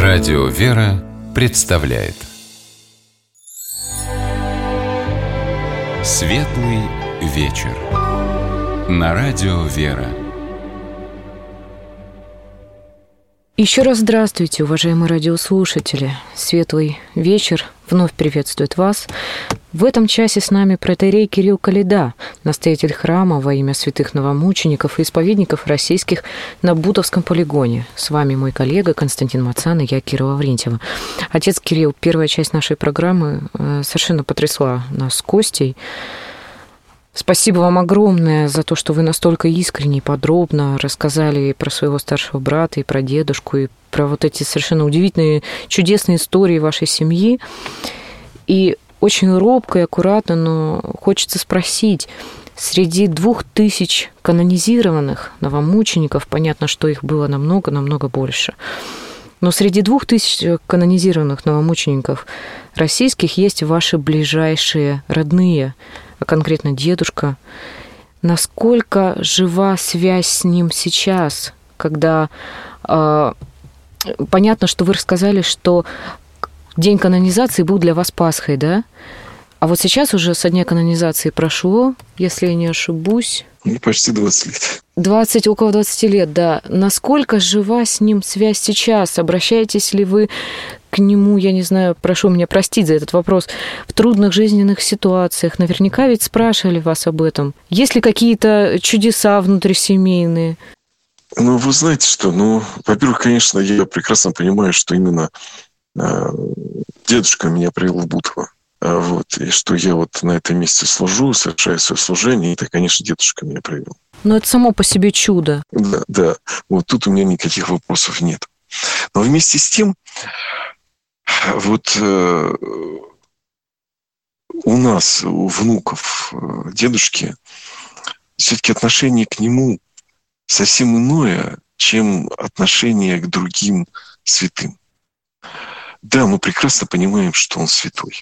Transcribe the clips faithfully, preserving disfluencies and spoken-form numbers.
Радио «Вера» представляет Светлый вечер на Радио «Вера». Еще раз здравствуйте, уважаемые радиослушатели. Светлый вечер вновь приветствует вас. В этом часе с нами протоиерей Кирилл Коляда, настоятель храма во имя святых новомучеников и исповедников российских на Бутовском полигоне. С вами мой коллега Константин Мацан и я, Кира Лаврентьева. Отец Кирилл, первая часть нашей программы совершенно потрясла нас с Костей. Спасибо вам огромное за то, что вы настолько искренне и подробно рассказали и про своего старшего брата, и про дедушку, и про вот эти совершенно удивительные, чудесные истории вашей семьи. И очень робко и аккуратно, но хочется спросить, среди двух тысяч канонизированных новомучеников, понятно, что их было намного-намного больше, но среди двух тысяч канонизированных новомучеников российских есть ваши ближайшие родные, а конкретно дедушка. Насколько жива связь с ним сейчас, когда э, понятно, что вы рассказали, что день канонизации был для вас Пасхой, да? А вот сейчас уже со дня канонизации прошло, если я не ошибусь. Ну, почти двадцать лет. двадцать, около двадцати лет, да. Насколько жива с ним связь сейчас? Обращаетесь ли вы к нему, я не знаю, прошу меня простить за этот вопрос, в трудных жизненных ситуациях? Наверняка ведь спрашивали вас об этом. Есть ли какие-то чудеса внутрисемейные? Ну, вы знаете что, ну, во-первых, конечно, я прекрасно понимаю, что именно э, дедушка меня привел в Бутово. А вот, и что я вот на этом месте служу, совершаю свое служение, это, конечно, дедушка меня привел. Но это само по себе чудо. Да, да. Вот тут у меня никаких вопросов нет. Но вместе с тем, вот э, у нас, у внуков э, дедушки, все-таки отношение к нему совсем иное, чем отношение к другим святым. Да, мы прекрасно понимаем, что он святой.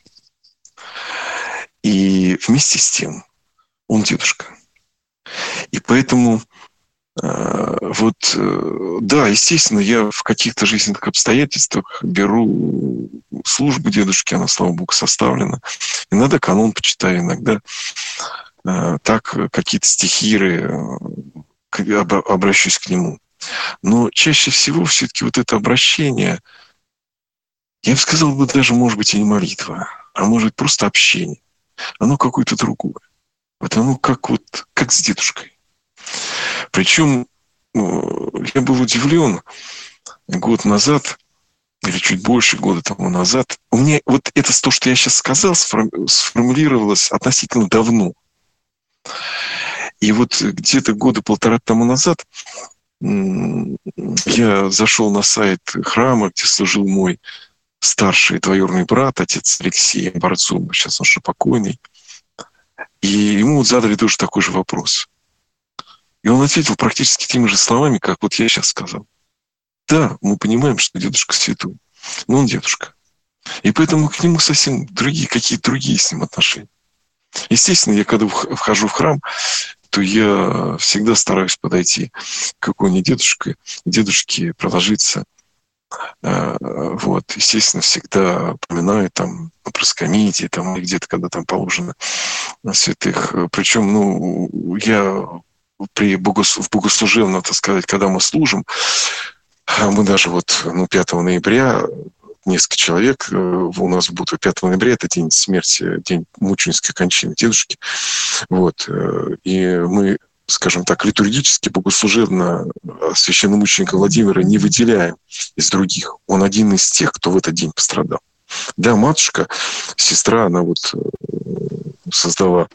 И вместе с тем он дедушка. И поэтому э, вот, э, да, естественно, я в каких-то жизненных обстоятельствах беру службу дедушки, она, слава богу, составлена. Иногда канон почитаю, иногда э, так какие-то стихиры, э, обращусь к нему. Но чаще всего все-таки вот это обращение, я бы сказал, бы даже, может быть, и не молитва, а может просто общение. Оно какое-то другое. Вот оно как вот как с дедушкой. Причем ну, я был удивлен год назад, или чуть больше года тому назад. У меня вот это то, что я сейчас сказал, сформулировалось относительно давно. И вот где-то года полтора тому назад я зашел на сайт храма, где служил мой старший двоюродный брат, отец Алексей Борцов, сейчас он уже покойный. И ему вот задали тоже такой же вопрос. И он ответил практически теми же словами, как вот я сейчас сказал. Да, мы понимаем, что дедушка святой, но он дедушка. И поэтому к нему совсем другие, какие-то другие с ним отношения. Естественно, я когда вхожу в храм, то я всегда стараюсь подойти к какой-нибудь дедушке, дедушке проложиться. Вот, естественно, всегда упоминаю там на проскомидии, там, или где-то, когда там положено на святых. Причем, ну, я при богос... в богослужебном, так сказать, когда мы служим, мы даже вот, ну, пятого ноября, несколько человек у нас будут, пятого ноября, это день смерти, день мученической кончины дедушки, вот, и мы, скажем так, литургически, богослужебно священномученика Владимира не выделяем из других. Он один из тех, кто в этот день пострадал. Да, матушка, сестра, она вот создала,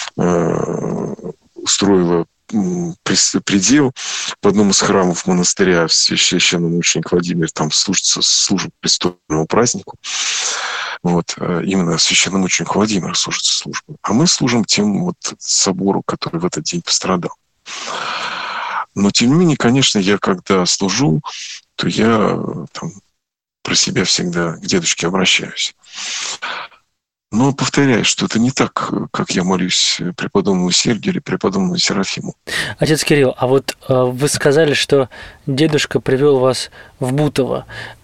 устроила предел в одном из храмов монастыря, священномученик Владимир там служится, служит престольному празднику. Вот, именно священномученик Владимир служится службу. А мы служим тем вот собору, который в этот день пострадал. Но, тем не менее, конечно, я когда служу, то я там, про себя всегда к дедушке обращаюсь. Но повторяю, что это не так, как я молюсь преподобному Сергию или преподобному Серафиму. Отец Кирилл, а вот вы сказали, что дедушка привел вас в Бутово.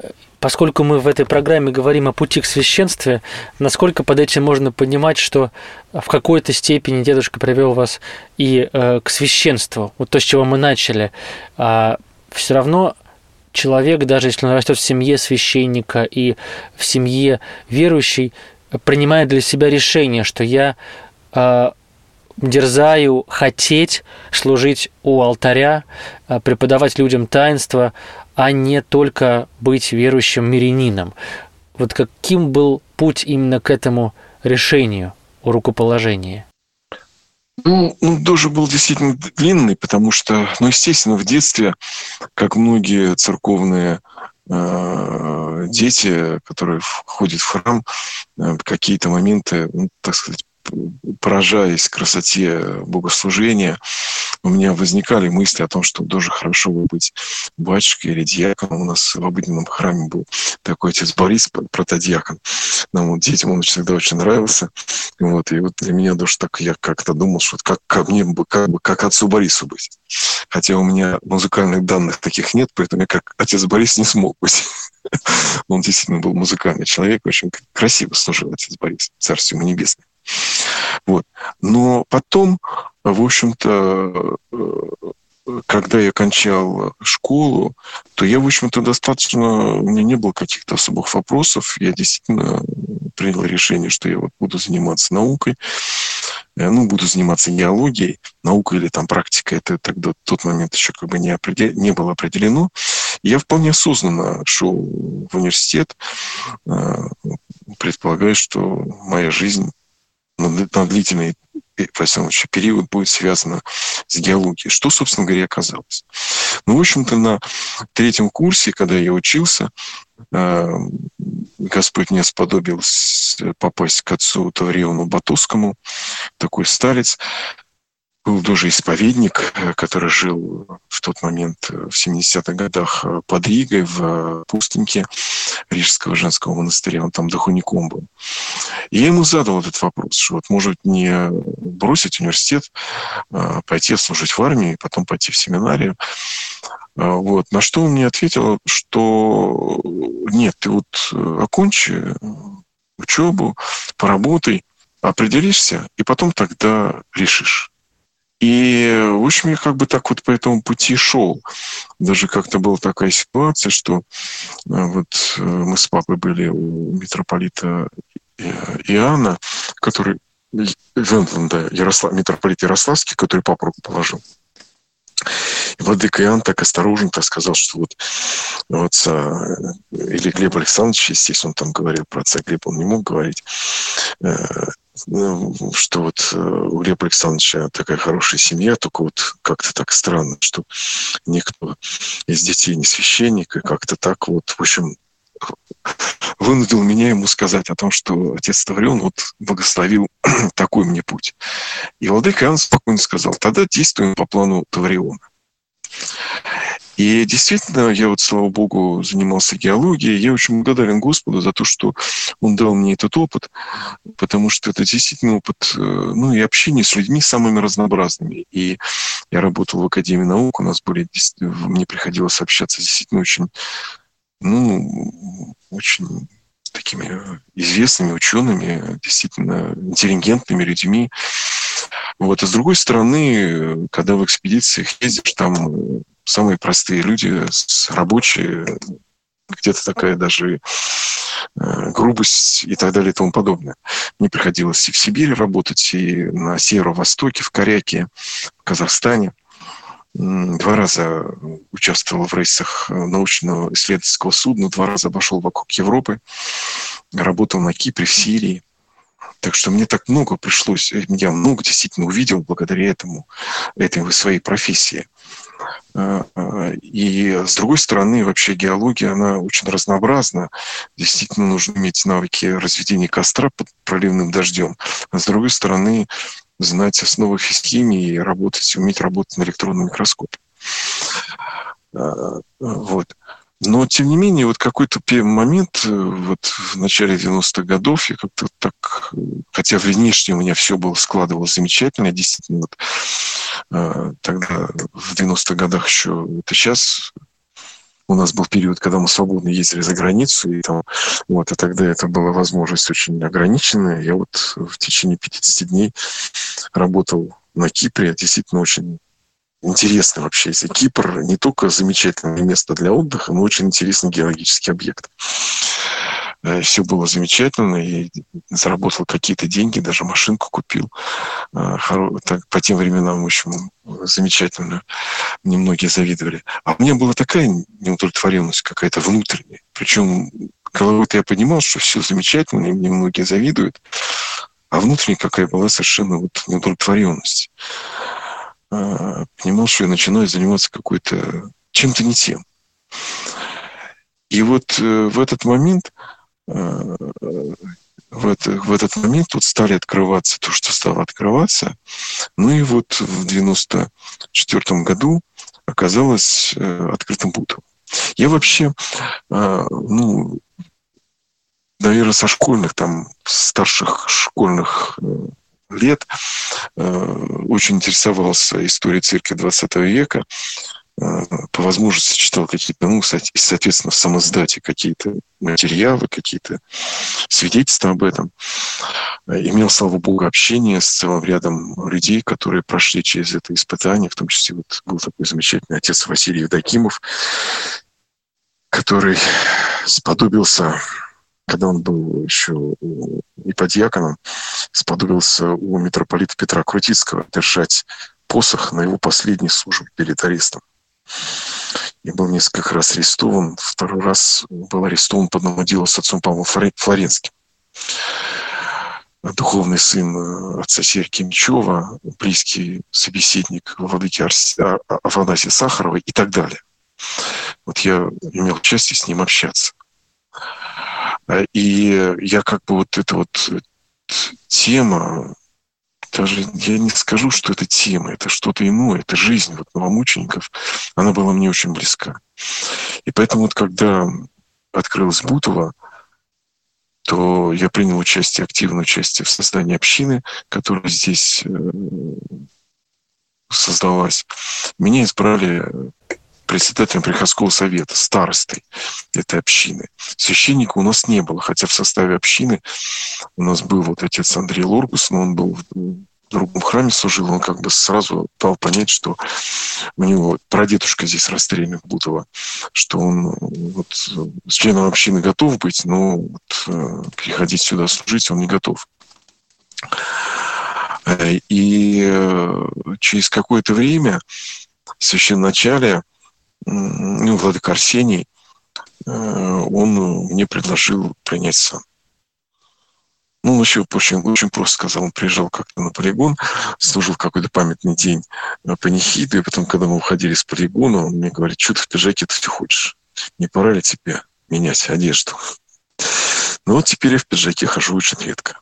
поскольку мы в этой программе говорим о пути к священству, насколько под этим можно понимать, что в какой-то степени дедушка привел вас и э, к священству, вот то, с чего мы начали, а все равно человек, даже если он растет в семье священника и в семье верующей, принимает для себя решение, что я э, дерзаю хотеть служить у алтаря, э, преподавать людям таинство, а не только быть верующим мирянином. Вот каким был путь именно к этому решению о рукоположении? Ну, ну, тоже был действительно длинный, потому что, ну, естественно, в детстве, как многие церковные э, дети, которые ходят в храм, э, какие-то моменты, ну, так сказать, поражаясь красоте богослужения, у меня возникали мысли о том, что тоже хорошо бы быть батюшкой или дьяконом. У нас в обыденном храме был такой отец Борис, протодиакон. Нам, вот, детям он всегда очень нравился. Вот, и вот для меня даже так, я как-то думал, что как, как мне бы, как бы, как отцу Борису быть. Хотя у меня музыкальных данных таких нет, поэтому я как отец Борис не смог быть. Он действительно был музыкальный человек, очень красиво служил отец Борис, царствие ему небесное. Вот. Но потом, в общем-то, когда я кончал школу, то я, в общем-то, достаточно... У меня не было каких-то особых вопросов. Я действительно принял решение, что я вот буду заниматься наукой. Ну, буду заниматься геологией. Наука или там практика, это тогда в тот момент еще как бы не, определ... не было определено. И я вполне осознанно шел в университет, предполагая, что моя жизнь на длительный период будет связано с геологией. Что, собственно говоря, оказалось? Ну, в общем-то, на третьем курсе, когда я учился, Господь мне сподобил попасть к отцу Тавриону Батосскому, такой старец. Был тоже исповедник, который жил в тот момент, в семидесятых годах, под Ригой, в пустыньке Рижского женского монастыря. Он там духовником был. И я ему задал этот вопрос, что вот может не бросить университет, пойти служить в армии, и потом пойти в семинарию. Вот. На что он мне ответил, что нет, ты вот окончи учебу, поработай, определишься, и потом тогда решишь. И, в общем, я как бы так вот по этому пути шел. Даже как-то была такая ситуация, что вот мы с папой были у митрополита Иоанна, который, Венланда, Ярослав, митрополит Ярославский, который папу руку положил. И владыка Иоанн так осторожно так сказал, что вот у отца, или Глеб Александрович, естественно, он там говорил про отца Глеба, он не мог говорить, что вот у Глеба Александровича такая хорошая семья, только вот как-то так странно, что никто из детей не священник, и как-то так вот, в общем, вынудил меня ему сказать о том, что отец Таврион вот благословил такой мне путь. И владыка Иоанн спокойно сказал, тогда действуем по плану Тавриона. И действительно, я вот, слава Богу, занимался геологией. Я очень благодарен Господу за то, что Он дал мне этот опыт, потому что это действительно опыт, ну, и общение с людьми самыми разнообразными. И я работал в Академии наук, у нас были, мне приходилось общаться действительно очень, ну, очень такими известными учеными, действительно интеллигентными людьми. Вот. А с другой стороны, когда в экспедициях ездишь, там самые простые люди, рабочие, где-то такая даже грубость и так далее и тому подобное. Мне приходилось и в Сибири работать, и на Северо-Востоке, в Коряке, в Казахстане. Два раза участвовал в рейсах научного исследовательского судна, два раза обошел вокруг Европы, работал на Кипре, в Сирии. Так что мне так много пришлось, я много действительно увидел благодаря этому, этой своей профессии. И с другой стороны, вообще геология, она очень разнообразна. Действительно нужно иметь навыки разведения костра под проливным дождем. А с другой стороны, знать основы физхимии и работать, уметь работать на электронном микроскопе. Вот. Но, тем не менее, вот какой-то момент, вот в начале девяностых годов, я как-то так, хотя внешне у меня все было, складывалось замечательно, действительно, вот тогда, в девяностых годах еще, это сейчас У нас был период, когда мы свободно ездили за границу, и, там, вот, и тогда это была возможность очень ограниченная. Я вот в течение пятидесяти дней работал на Кипре. Действительно очень интересно вообще. Если Кипр не только замечательное место для отдыха, но очень интересный геологический объект. Все было замечательно, и заработал какие-то деньги, даже машинку купил. По тем временам, в общем, замечательно. Мне многие завидовали. А у меня была такая неудовлетворенность какая-то внутренняя. Причем головой-то я понимал, что все замечательно, и мне многие завидуют. А внутренняя какая была совершенно вот неудовлетворенность. Понимал, что я начинаю заниматься какой-то чем-то не тем. И вот в этот момент В, это, в этот момент тут стали открываться то, что стало открываться. Ну и вот в девяносто четвёртом году оказалось э, открытым Бутово. Я вообще, э, ну, наверное, со школьных, там, старших школьных э, лет э, очень интересовался историей церкви двадцатого века. По возможности читал какие-то, ну, соответственно, в самоиздате какие-то материалы, какие-то свидетельства об этом. Имел, слава богу, общение с целым рядом людей, которые прошли через это испытание, в том числе вот был такой замечательный отец Василий Евдокимов, который сподобился, когда он был еще иподьяконом, сподобился у митрополита Петра Крутицкого держать посох на его последней службе перед арестом. И был несколько раз арестован. Второй раз был арестован по одному делу с отцом Павлом Флоренским. Духовный сын отца Сергия Кимичева, близкий собеседник владыки Афанасия Сахарова и так далее. Вот я имел счастье с ним общаться. И я как бы вот эта вот тема, даже я не скажу, что это тема, это что-то иное, это жизнь вот новомучеников, она была мне очень близка. И поэтому вот когда открылось Бутово, то я принял участие, активное участие в создании общины, которая здесь создалась. Меня избрали председателем приходского совета, старостой этой общины. Священника у нас не было, хотя в составе общины у нас был вот отец Андрей Лоргус, но он был в другом храме служил, он как бы сразу дал понять, что у него прадедушка здесь расстрелян в Бутово, что он вот членом общины готов быть, но вот приходить сюда служить он не готов. И через какое-то время в священноначале, ну, владыка Арсений, он мне предложил принять сан. Ну, он еще очень, очень просто сказал. Он приезжал как-то на полигон, служил какой-то памятный день панихиды, и потом, когда мы уходили с полигона, он мне говорит: что ты в пиджаке ты ходишь? Не пора ли тебе менять одежду? Ну, вот теперь я в пиджаке хожу очень редко.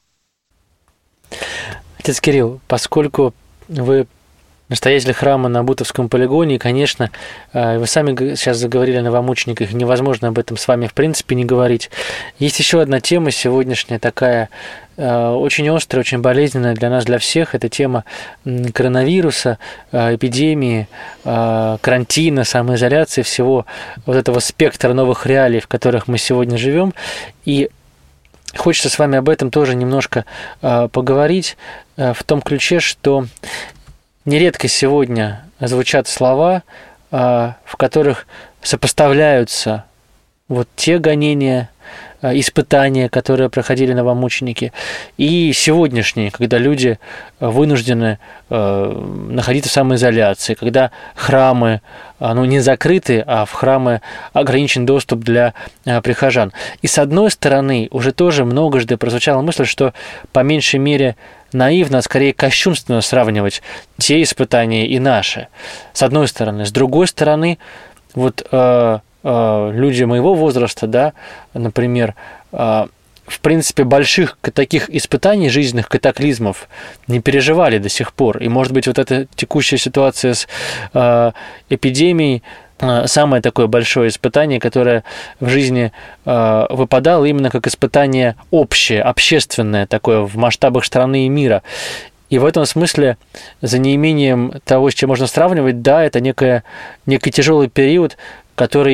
Отец Кирилл, поскольку вы настоятель храма на Бутовском полигоне, и, конечно, вы сами сейчас заговорили о новомучениках, невозможно об этом с вами, в принципе, не говорить. Есть еще одна тема сегодняшняя, такая очень острая, очень болезненная для нас, для всех. Это тема коронавируса, эпидемии, карантина, самоизоляции, всего вот этого спектра новых реалий, в которых мы сегодня живем. И хочется с вами об этом тоже немножко поговорить в том ключе, что нередко сегодня звучат слова, в которых сопоставляются вот те гонения, испытания, которые проходили новомученики, и сегодняшние, когда люди вынуждены находиться в самоизоляции, когда храмы, ну, не закрыты, а в храмы ограничен доступ для прихожан. И с одной стороны, уже тоже многожды прозвучала мысль, что по меньшей мере наивно, а скорее кощунственно сравнивать те испытания и наши. С одной стороны. С другой стороны, вот э, э, люди моего возраста, да, например, э, в принципе, больших таких испытаний, жизненных катаклизмов не переживали до сих пор. И, может быть, вот эта текущая ситуация с э, эпидемией э, самое такое большое испытание, которое в жизни э, выпадало именно как испытание общее, общественное такое в масштабах страны и мира. И в этом смысле, за неимением того, с чем можно сравнивать, да, это некое, некий тяжелый период, который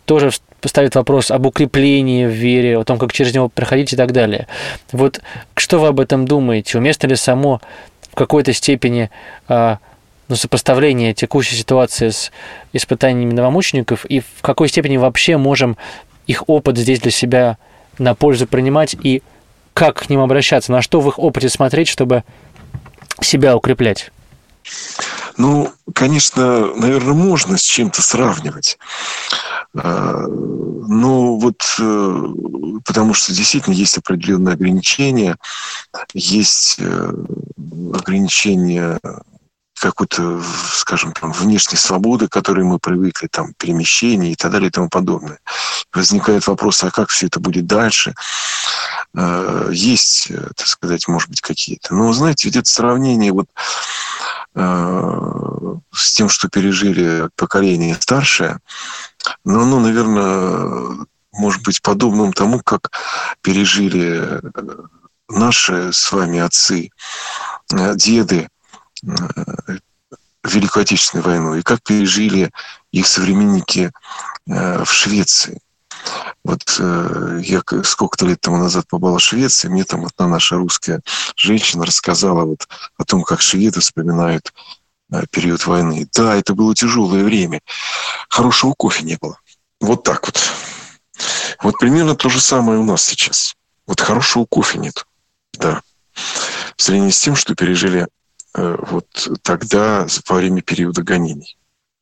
тоже ставит вопрос об укреплении в вере, о том, как через него проходить и так далее. Вот что вы об этом думаете? Уместно ли само в какой-то степени ну, сопоставление текущей ситуации с испытаниями новомучеников, и в какой степени вообще можем их опыт здесь для себя на пользу принимать, и как к ним обращаться, на что в их опыте смотреть, чтобы себя укреплять? Ну, конечно, наверное, можно с чем-то сравнивать. Но вот потому что действительно есть определенные ограничения, есть ограничения какой-то, скажем, там, внешней свободы, к которой мы привыкли, там, перемещения и так далее и тому подобное. Возникает вопрос, а как все это будет дальше? Есть, так сказать, может быть, какие-то. Но, знаете, ведь это сравнение вот с тем, что пережили поколение старшее, но оно, наверное, может быть подобным тому, как пережили наши с вами отцы, деды Великую Отечественную войну, и как пережили их современники в Швеции. Вот я сколько-то лет тому назад побывал в Швеции, мне там одна наша русская женщина рассказала вот о том, как шведы вспоминают период войны. Да, это было тяжелое время. Хорошего кофе не было. Вот так вот. Вот примерно то же самое у нас сейчас. Вот хорошего кофе нет. Да. В сравнении с тем, что пережили вот тогда, во время периода гонений.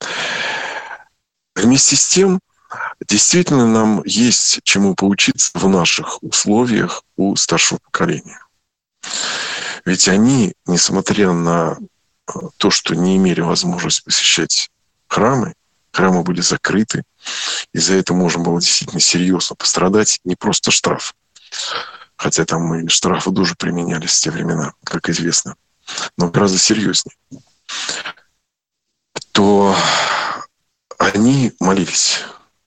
Вместе с тем, действительно, нам есть чему поучиться в наших условиях у старшего поколения. Ведь они, несмотря на то, что не имели возможности посещать храмы, храмы были закрыты, и за это можно было действительно серьезно пострадать, не просто штраф, хотя там и штрафы тоже применялись в те времена, как известно, но гораздо серьезнее, то они молились.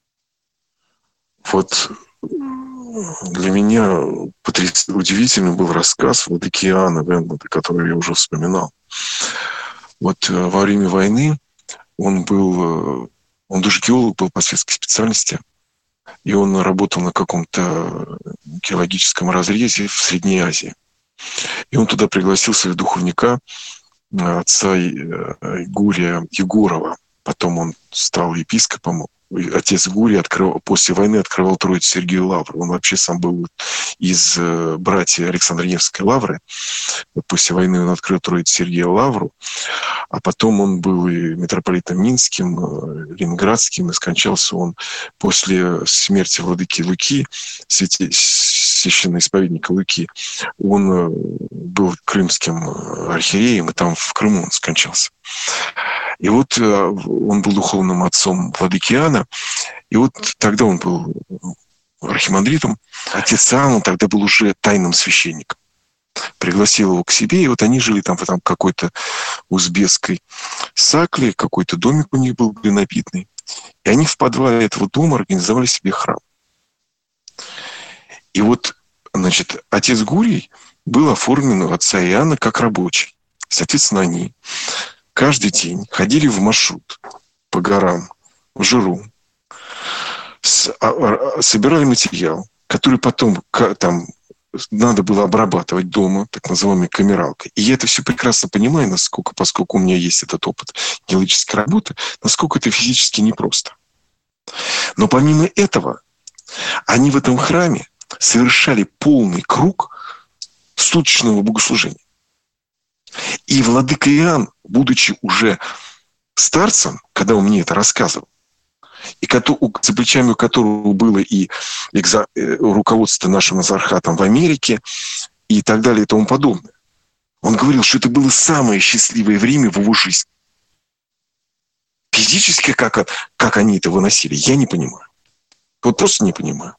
Вот для меня потряс... удивительный был рассказ владыки Иоанна Венланда, который я уже вспоминал. Вот во время войны он был, он даже геолог был по светской специальности, и он работал на каком-то геологическом разрезе в Средней Азии. И он туда пригласил своего духовника, отца Гурия Егорова. Потом он стал епископом. Отец Гурий открыл, после войны открывал Троицу Сергию Лавру. Он вообще сам был из братьев Александра Невской лавры. После войны он открыл Троицу Сергию Лавру. А потом он был и митрополитом Минским, Ленинградским. И скончался он после смерти владыки Луки, священноисповедника Луки. Он был крымским архиереем, и там в Крыму он скончался. И вот он был духовным отцом владыки Иоанна, и вот тогда он был архимандритом. Отец Иоанн, он тогда был уже тайным священником. Пригласил его к себе, и вот они жили там в там какой-то узбекской сакле, какой-то домик у них был глинобитный. И они в подвале этого дома организовали себе храм. И вот, значит, отец Гурий был оформлен у отца Иоанна как рабочий. Соответственно, они каждый день ходили в маршрут по горам, в жару, собирали материал, который потом там надо было обрабатывать дома, так называемой камералкой. И я это все прекрасно понимаю, насколько, поскольку у меня есть этот опыт геологической работы, насколько это физически непросто. Но помимо этого, они в этом храме совершали полный круг суточного богослужения. И владыка Иоанн, будучи уже старцем, когда он мне это рассказывал, и за плечами у которого было и экза... руководство нашим назархатом в Америке и так далее и тому подобное, он говорил, что это было самое счастливое время в его жизни. Физически, как, как они это выносили, я не понимаю. Вот просто не понимаю.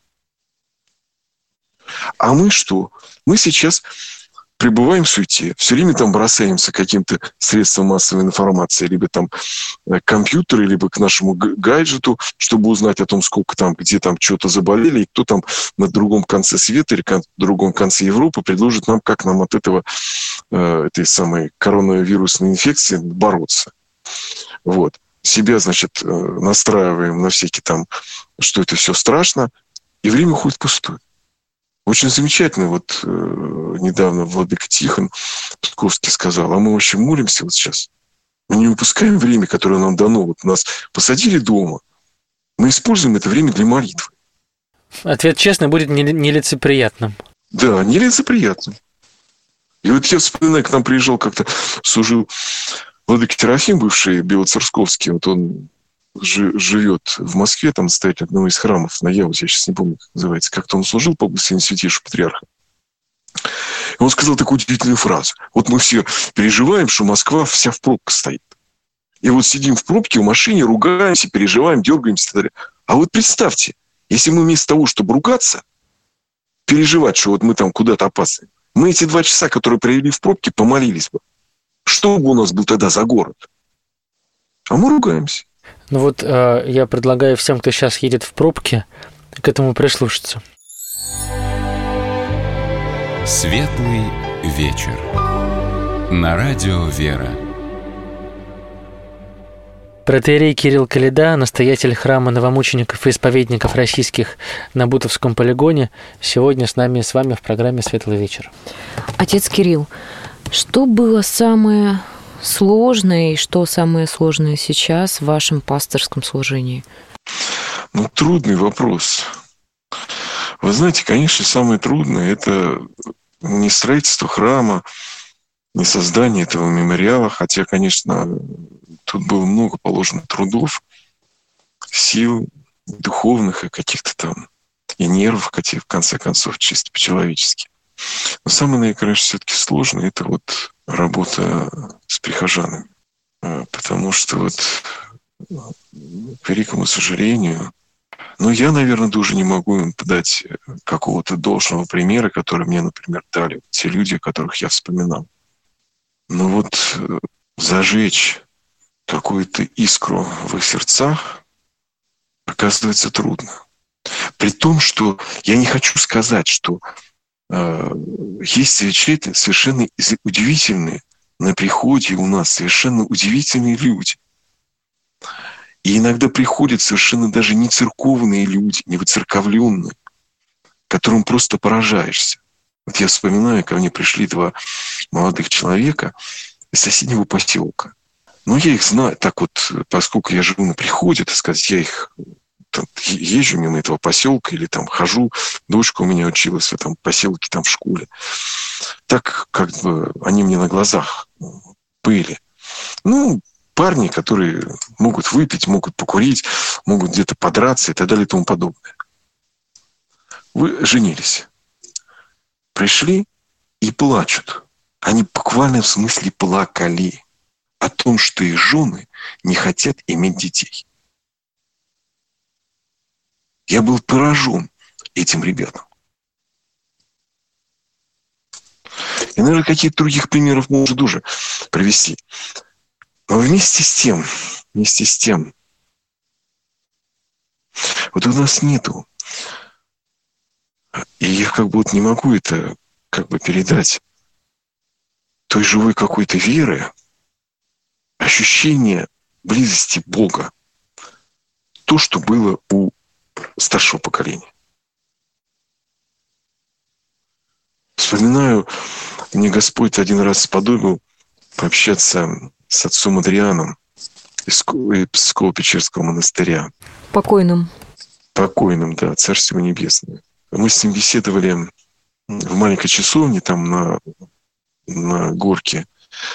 А мы что? Мы сейчас пребываем в суете, все время там бросаемся к каким-то средствам массовой информации, либо там к компьютеру, либо к нашему гаджету, чтобы узнать о том, сколько там, где там что-то заболели, и кто там на другом конце света или на другом конце Европы предложит нам, как нам от этого, этой самой коронавирусной инфекции бороться. Вот. себя, значит, настраиваем на всякие там, что это все страшно, и время уходит пустое. Очень замечательно. Вот э, недавно владыка Тихон Псковский сказал, а мы вообще молимся вот сейчас. Мы не упускаем время, которое нам дано. Вот нас посадили дома. Мы используем это время для молитвы. Ответ честно будет нелицеприятным. Да, нелицеприятным. И вот я вспоминаю, к нам приезжал как-то, служил владыка Терафим, бывший Белоцерковский. Вот он живет в Москве, там стоит одного из храмов на Яузе, я сейчас не помню, как называется, как-то он служил по благословению святейшего патриарха. И он сказал такую удивительную фразу. Вот мы все переживаем, что Москва вся в пробках стоит. И вот сидим в пробке, в машине, ругаемся, переживаем, дергаемся и так далее. А вот представьте, если мы вместо того, чтобы ругаться, переживать, что вот мы там куда-то опаздываем, мы эти два часа, которые провели в пробке, помолились бы. Что бы у нас был тогда за город? А мы ругаемся. Ну вот э, я предлагаю всем, кто сейчас едет в пробке, к этому прислушаться. Светлый вечер. На радио «Вера». Протоиерей Кирилл Коляда, настоятель храма новомучеников и исповедников российских на Бутовском полигоне, сегодня с нами с вами в программе «Светлый вечер». Отец Кирилл, что было самое сложное и что самое сложное сейчас в вашем пасторском служении? Ну, трудный вопрос. Вы знаете, конечно, самое трудное – это не строительство храма, не создание этого мемориала, хотя, конечно, тут было много положено трудов, сил духовных и каких-то там, и нервов, хотя, в конце концов, чисто по-человечески. Но самое, наверное, конечно, все-таки сложное – это вот работа с прихожанами. Потому что вот, к великому сожалению, ну, я, наверное, тоже не могу им подать какого-то должного примера, который мне, например, дали те люди, которых я вспоминал. Но вот зажечь какую-то искру в их сердцах оказывается трудно. При том, что я не хочу сказать, что э, есть совершенно удивительные на приходе у нас совершенно удивительные люди. И иногда приходят совершенно даже не церковные люди, не выцерковленные, которым просто поражаешься. Вот я вспоминаю, ко мне пришли два молодых человека из соседнего поселка. Ну, я их знаю, так вот, поскольку я живу на приходе, так сказать, я их там, езжу мимо этого поселка или там хожу. Дочка у меня училась в этом поселке, там в школе. Так как бы они мне на глазах были. Ну, парни, которые могут выпить, могут покурить, могут где-то подраться и так далее и тому подобное. Вы женились. Пришли и плачут. Они буквально в смысле плакали о том, что их жены не хотят иметь детей. Я был поражен этим ребятам. И, наверное, какие-то других примеров можно тоже привести. Но вместе с тем, вместе с тем, вот у нас нету, и я как бы вот не могу это как бы передать, той живой какой-то веры, ощущение близости Бога, то, что было у старшего поколения. Вспоминаю, мне Господь один раз сподобил пообщаться с отцом Адрианом из Псково-Печерского монастыря. Покойным. Покойным, да, Царство Небесное. Мы с ним беседовали в маленькой часовне, там на, на горке.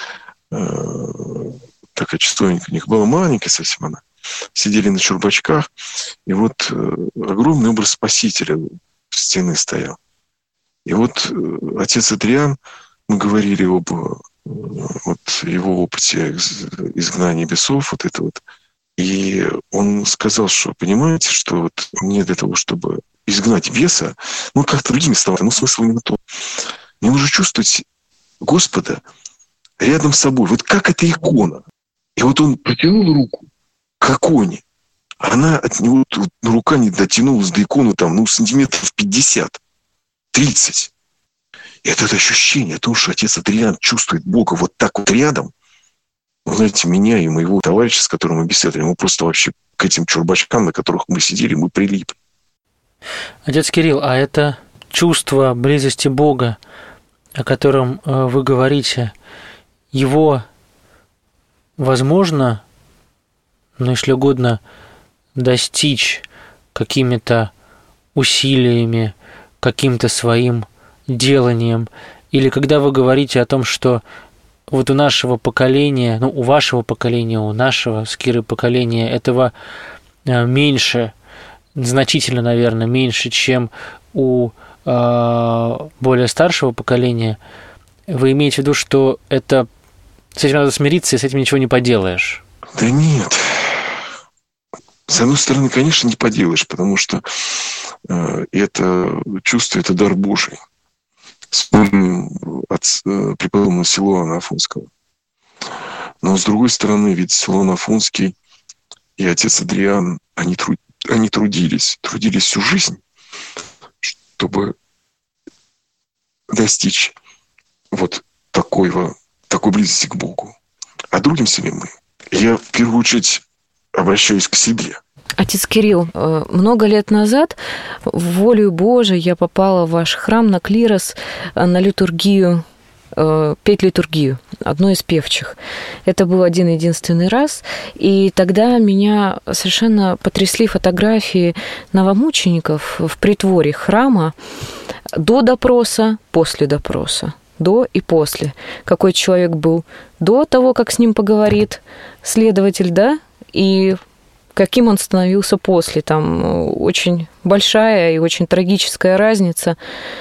Такая часовенька у них была маленькая совсем она. Сидели на чурбачках, и вот огромный образ Спасителя в стены стоял. И вот отец Адриан, мы говорили об вот его опыте изгнания бесов, вот это вот. И он сказал, что, понимаете, что вот мне для того, чтобы изгнать беса, ну, как-то другими словами, ну, смысл именно то. Мне нужно чувствовать Господа рядом с собой. Вот как эта икона. И вот он протянул руку к иконе. Она от него, вот, рука не дотянулась до иконы там, ну, сантиметров пятьдесят, тридцать. И это ощущение о том, что отец Адриан чувствует Бога вот так вот рядом, Вы знаете, меня и моего товарища, с которым мы беседовали, мы просто вообще к этим чурбачкам, на которых мы сидели, мы прилипли. Отец Кирилл, а это чувство близости Бога, о котором вы говорите, его возможно, ну, если угодно, достичь какими-то усилиями, каким-то своим деланием? Или когда вы говорите о том, что вот у нашего поколения, ну, у вашего поколения, у нашего с Кирой поколения этого меньше, значительно, наверное, меньше, чем у э, более старшего поколения, вы имеете в виду, что это с этим надо смириться, и с этим ничего не поделаешь? Да нет. С одной стороны, конечно, не поделаешь, потому что э, это чувство, это дар Божий. Вспомним от э, преподобного Силуана Афонского. Но с другой стороны, ведь Силуан Афонский и отец Адриан, они, труд, они трудились, трудились всю жизнь, чтобы достичь вот такого, такой близости к Богу. А трудимся ли мы? Я в первую очередь обращаюсь к себе. Отец Кирилл, много лет назад волею Божией я попала в ваш храм на клирос, на литургию, петь литургию, одной из певчих. Это был один-единственный раз, и тогда меня совершенно потрясли фотографии новомучеников в притворе храма до допроса, после допроса. До и после. Какой человек был до того, как с ним поговорит следователь, да, и каким он становился после. Там очень большая и очень трагическая разница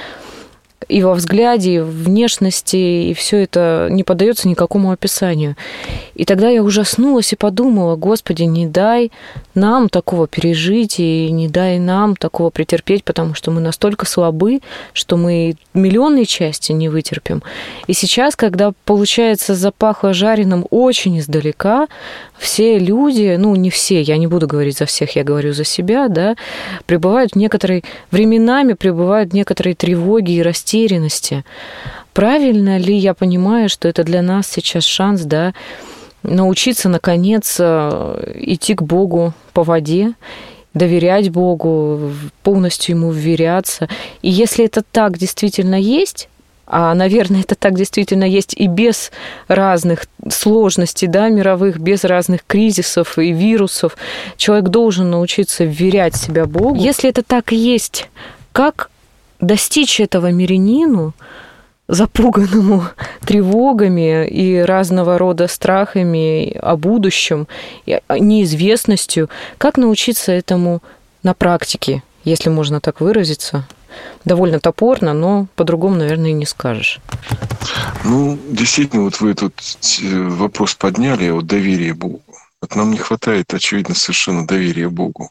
и во взгляде, и в внешности, и все это не поддается никакому описанию. И тогда я ужаснулась и подумала: Господи, не дай нам такого пережить, и не дай нам такого претерпеть, потому что мы настолько слабы, что мы миллионные части не вытерпим. И сейчас, когда, получается, запахло жареным очень издалека, все люди, ну, не все, я не буду говорить за всех, я говорю за себя, да, пребывают в некоторой, временами пребывают в некоторой тревоге и растерянности. Правильно ли я понимаю, что это для нас сейчас шанс, да, научиться, наконец, идти к Богу по воде, доверять Богу, полностью Ему вверяться? И если это так действительно есть, а, наверное, это так действительно есть и без разных сложностей, да, мировых, без разных кризисов и вирусов, человек должен научиться вверять себя Богу. Если это так и есть, как достичь этого мирянину, запуганному тревогами и разного рода страхами о будущем, неизвестностью, как научиться этому на практике, если можно так выразиться? Довольно топорно, но по-другому, наверное, и не скажешь. Ну, действительно, вот вы этот вопрос подняли о доверии Богу. Вот нам не хватает, очевидно, совершенно доверия Богу.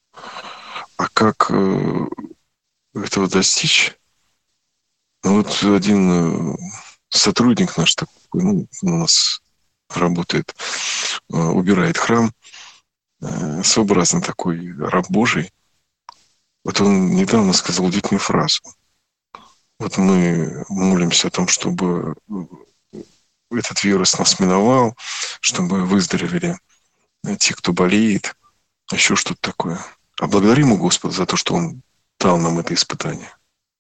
А как этого достичь? Ну, вот один сотрудник наш такой, ну, у нас работает, убирает храм, своеобразный такой раб Божий. Вот он недавно сказал удивительную фразу. Вот мы молимся о том, чтобы этот вирус нас миновал, чтобы выздоровели те, кто болеет, еще что-то такое. А благодарим ему Господа за то, что Он дал нам это испытание.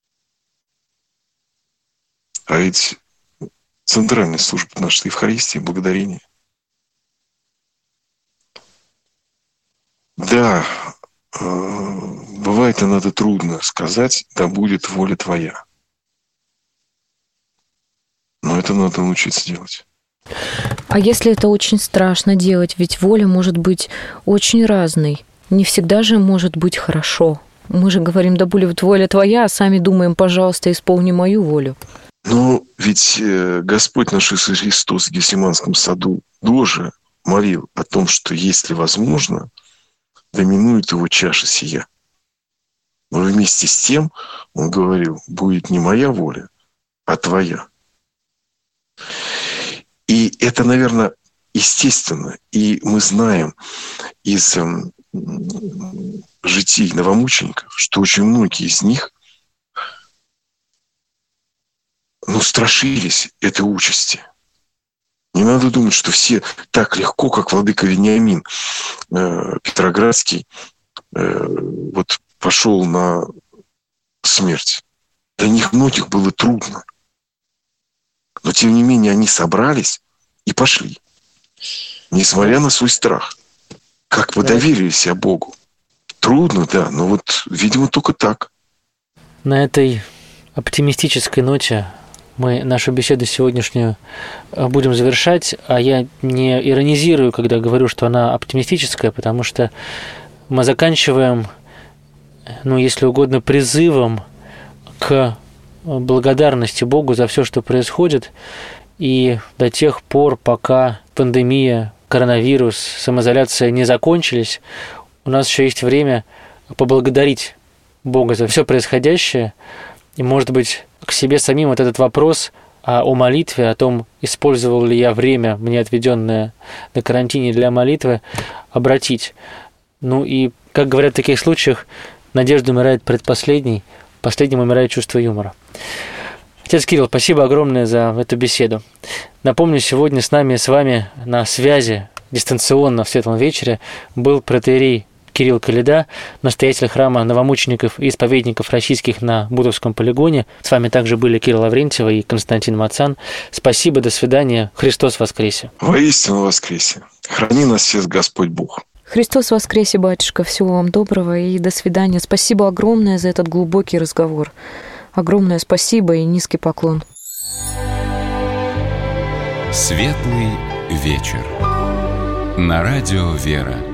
А ведь центральная служба нашей Евхаристии — благодарение. Да, бывает иногда трудно сказать: да будет воля твоя. Но это надо научиться делать. А если это очень страшно делать? Ведь воля может быть очень разной. Не всегда же может быть хорошо. Мы же говорим: да будет воля твоя, а сами думаем: пожалуйста, исполни мою волю. Но ведь Господь наш Иисус Христос в Гефсиманском саду тоже молил о том, что если возможно, доминует его чаша сия. Но вместе с тем он говорил: будет не моя воля, а твоя. И это, наверное, естественно. И мы знаем из э, житий новомучеников, что очень многие из них, ну, страшились этой участи. Не надо думать, что все так легко, как владыка Вениамин э, Петроградский, э, вот пошел на смерть. Для них многих было трудно. Но, тем не менее, они собрались и пошли. Несмотря на свой страх. Как вы доверили себя Богу. Трудно, да, но вот, видимо, только так. На этой оптимистической ноте мы нашу беседу сегодняшнюю будем завершать, а я не иронизирую, когда говорю, что она оптимистическая, потому что мы заканчиваем, ну, если угодно, призывом к благодарности Богу за все, что происходит, и до тех пор, пока пандемия, коронавирус, самоизоляция не закончились, у нас еще есть время поблагодарить Бога за все происходящее, и, может быть, к себе самим вот этот вопрос о молитве, о том, использовал ли я время, мне отведенное на карантине для молитвы, обратить. Ну и, как говорят в таких случаях, надежда умирает предпоследней, последним умирает чувство юмора. Отец Кирилл, спасибо огромное за эту беседу. Напомню, сегодня с нами, с вами на связи, дистанционно в Светлом вечере, был протоиерей Кирилл Коляда, настоятель храма новомучеников и исповедников российских на Бутовском полигоне. С вами также были Кирилл Лаврентьев и Константин Мацан. Спасибо, до свидания. Христос воскресе! Воистину воскресе! Храни нас всех Господь Бог! Христос воскресе, батюшка! Всего вам доброго и до свидания. Спасибо огромное за этот глубокий разговор. Огромное спасибо и низкий поклон. Светлый вечер. На радио «Вера».